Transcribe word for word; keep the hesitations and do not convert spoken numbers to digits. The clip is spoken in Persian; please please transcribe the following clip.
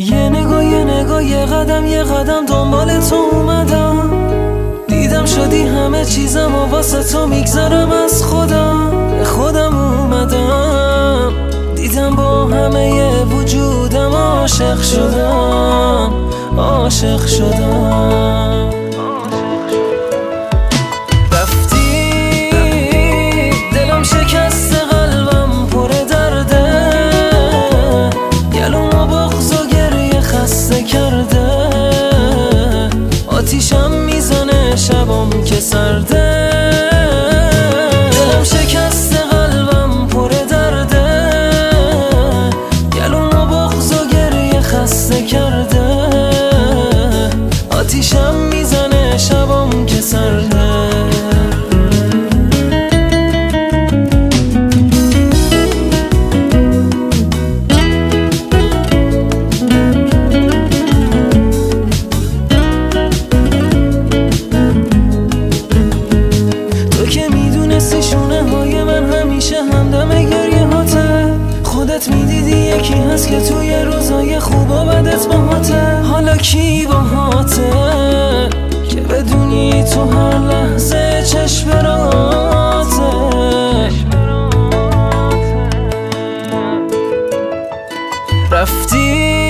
یه نگاه یه نگاه یه قدم یه قدم دنبال تو اومدم، دیدم شدی همه چیزم و واسه تو میگذرم از خودم. به خودم اومدم دیدم با همه وجودم عاشق شدم، عاشق شدم. رفتی دلم شکسته قلبم پر درده، گلوم و بغض و گریه خسته کرده، آتیشم میزنه شبم که سرده. دلم شکسته قلبم پر درده، گلوم و بغض و گریه خسته کرده، آتیشم میزنه شبم که سرده. شونه های من همیشه همدم گریه هاته، خودت میدیدی یکی هست که توی روزای خوب و بدت باهاته. حالا کی باهاته که بدونی تو هر لحظه چشم راته. رفتی